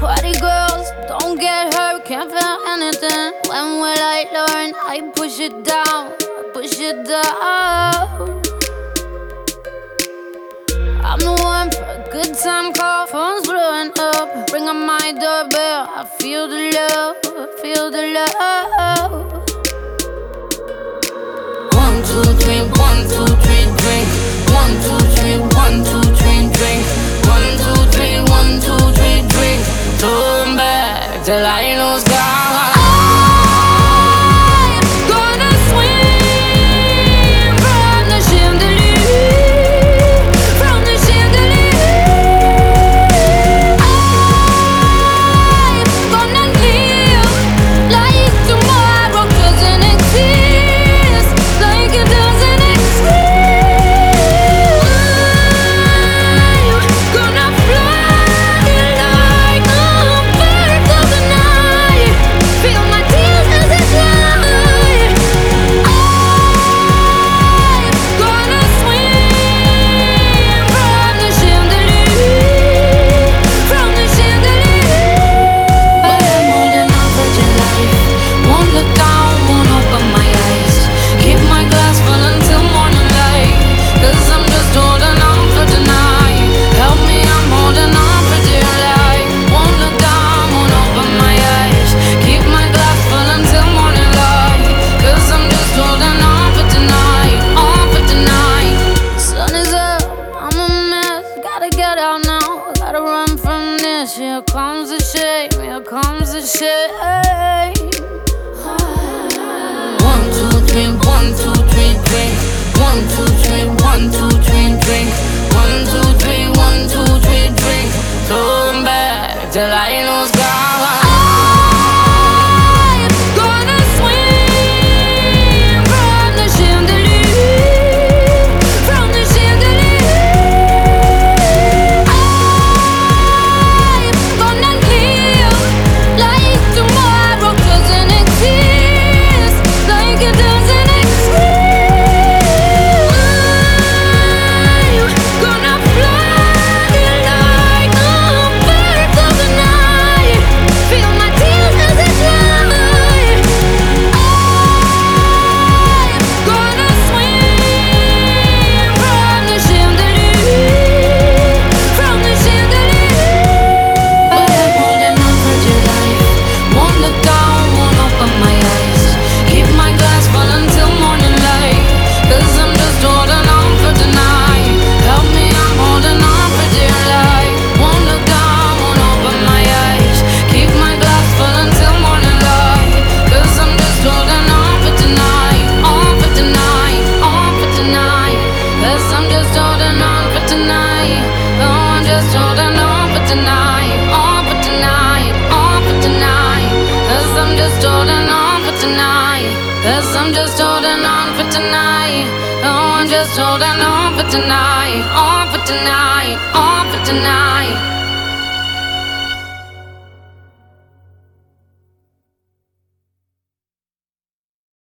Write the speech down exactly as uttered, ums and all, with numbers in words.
Party girls, don't get hurt, can't feel anything. When will I learn? I push it down, I push it down. I'm the one for a good time call, phone's blowing up. Ring on my doorbell, I feel the love, I feel the love. One, two, three, one, two, three, drink. One, two, three, one, two, three, drink. One, two, three, one, two, three, drink. Turn back till I lose God. Here comes the shame, here comes the shame. One, two, three, one, two, three, drink. One, two, three, one, two, three, drink. One, two, three, one, two, three, drink. Turn back till I lose God. Cause I'm just holding on for tonight. Oh, I'm just holding on for tonight. On for tonight.